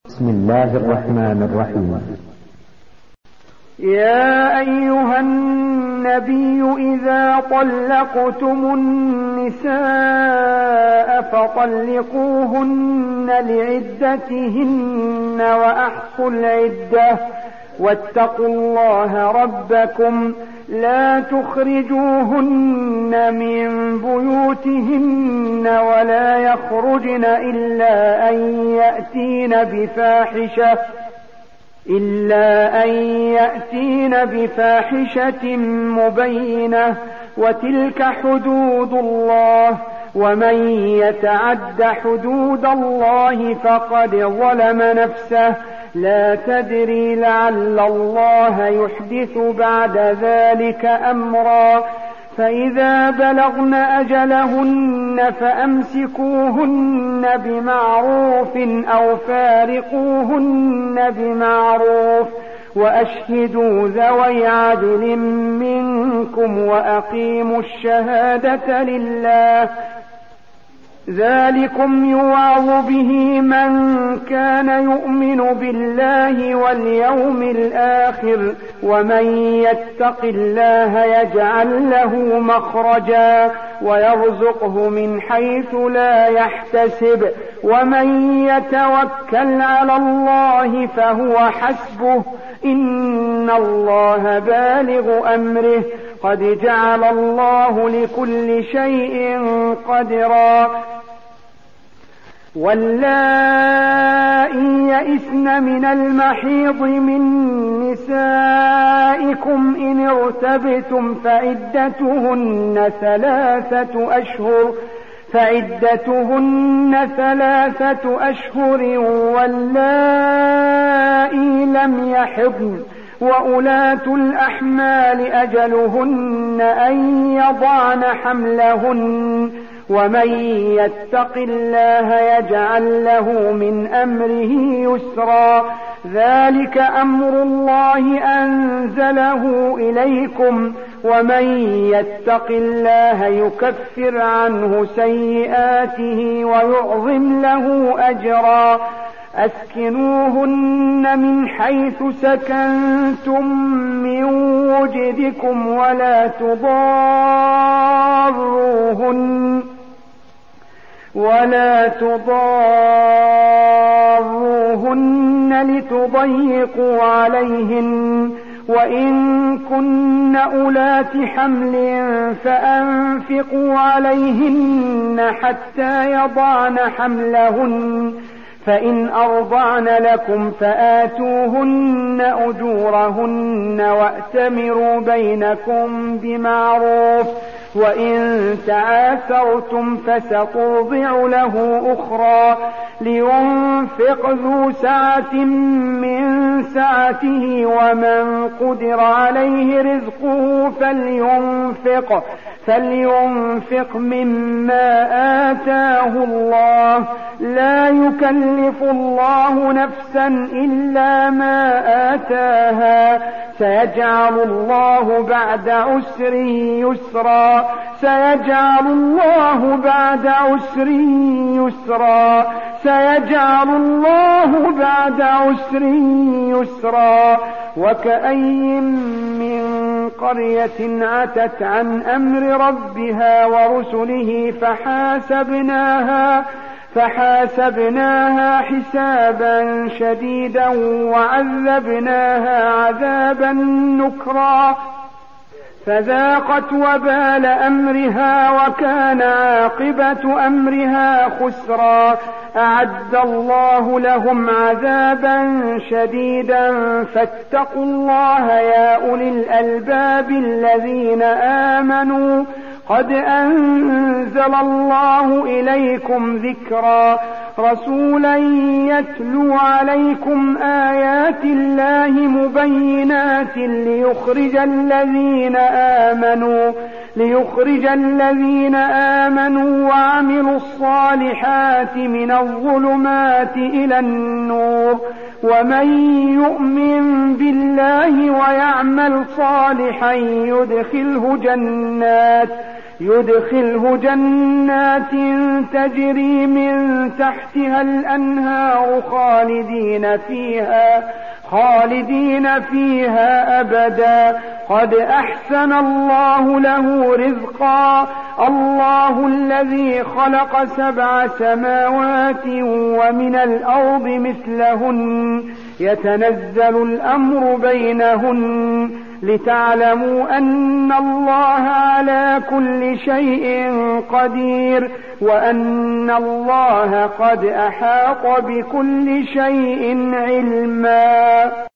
بسم الله الرحمن الرحيم. يا أيها النبي إذا طلقتم النساء فطلقوهن لعدتهن وأحصوا العدة واتقوا الله ربكم لا تخرجوهن من بيوتهن ولا يخرجن إلا أن يأتين بفاحشة مبينة وتلك حدود الله ومن يتعد حدود الله فقد ظلم نفسه لا تدري لعل الله يحدث بعد ذلك أمرا فإذا بلغن أجلهن فأمسكوهن بمعروف أو فارقوهن بمعروف وأشهدوا ذوي عدل منكم وأقيموا الشهادة لله ذلكم يوعظ به من كان يؤمن بالله واليوم الآخر ومن يتق الله يجعل له مخرجا ويرزقه من حيث لا يحتسب ومن يتوكل على الله فهو حسبه إن الله بالغ أمره قد جعل الله لكل شيء قدرا واللائي يئسن من المحيض من نسائكم إن ارتبتم فعدتهن 3 أشهر واللائي لم يحضن وأولاة الأحمال أجلهن أن يضعن حملهن ومن يتق الله يجعل له من أمره يسرا ذلك أمر الله أنزله إليكم ومن يتق الله يكفر عنه سيئاته ويعظم له أجرا أسكنوهن من حيث سكنتم من وجدكم ولا تضاروهن لتضيقوا عليهن وإن كن أولات حمل فأنفقوا عليهن حتى يضعن حملهن فإن أرضعن لكم فآتوهن أجورهن وأتمروا بينكم بمعروف وإن تعاثرتم فسترضع له أخرى لينفق ذو سعة من سعته ومن قدر عليه رزقه فلينفق مما آتاه الله لا يكلف الله نفسا إلا ما آتاها سيجعل الله بعد عسر يسرا وكأين من قرية عتت عن أمر ربها ورسله فحاسبناها حسابا شديدا وعذبناها عذابا نكرا فذاقت وبال أمرها وكان عاقبة أمرها خسرا أعد الله لهم عذابا شديدا فاتقوا الله يا أولي الألباب الذين آمنوا قد أنزل الله إليكم ذكرا رسولا يتلو عليكم آيات الله مبينات ليخرج الذين آمنوا وعملوا الصالحات من الظلمات إلى النور ومن يؤمن بالله ويعمل صالحا يدخله جنات تجري من تحتها الأنهار خالدين فيها أبدا. قد أحسن الله له رزقا. الله الذي خلق 7 سماوات ومن الأرض مثلهن يتنزل الأمر بينهن لتعلموا أن الله على كل شيء قدير وأن الله قد أحاط بكل شيء علما.